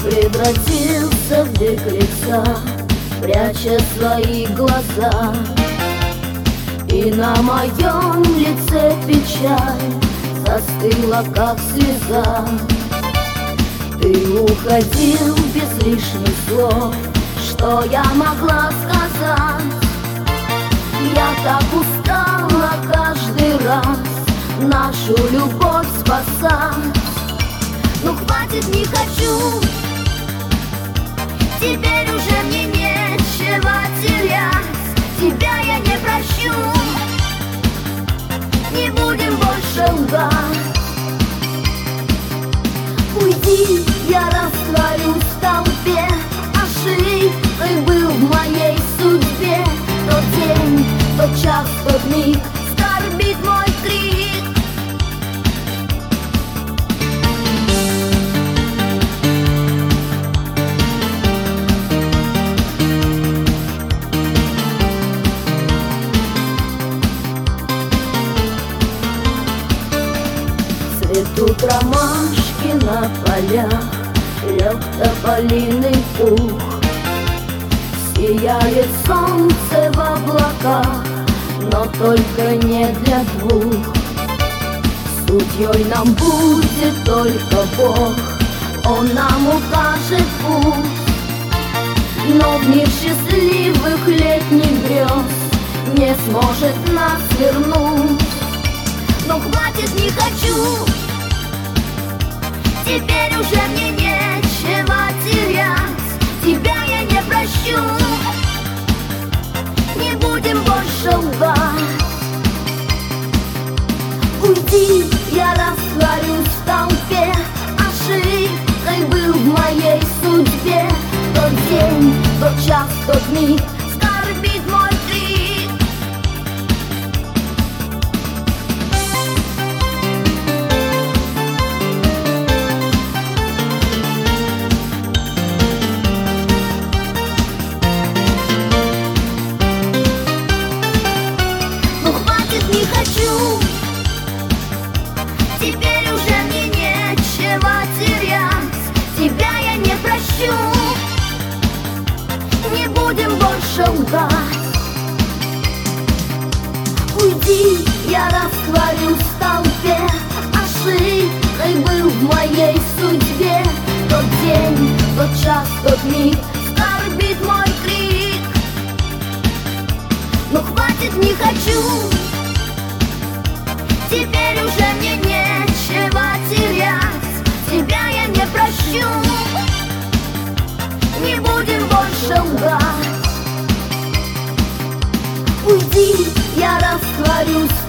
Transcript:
Превратился в беглеца, пряча свои глаза. И на моем лице печаль застыла, как слеза. Ты уходил без лишних слов, что я могла сказать? Я так устала каждый раз нашу любовь спасать. Ну хватит, не хочу, теперь уже мне нечего терять. Тебя я не прощу, не будем больше лгать. Уйди, я растворюсь в толпе, ошибкой был в моей судьбе. Тот день, тот час, тот миг, скорбит мой крик. Цветут ромашки на полях, лег тополиный пух. Сияет солнце в облаках, но только не для двух. Судьей нам будет только Бог, Он нам укажет путь. Но в мир счастливых летних грез не сможет нас вернуть. Но хватит, не хочу, теперь уже мне нечего терять. Тебя я не прощу, не будем больше лгать. Уйди, я растворюсь в толпе, ошибкой был в моей судьбе. Тот день, тот час, тот миг, скорбит мой крик. Не хочу, теперь уже мне нечего терять. Тебя я не прощу, не будем больше лгать. Уйди, я растворюсь в толпе, ошибкой был в моей судьбе. Тот день, тот час, тот миг, скорбит мой крик. Но хватит, не хочу, теперь уже мне нечего терять. Тебя я не прощу, не будем больше лгать. Уйди, я растворюсь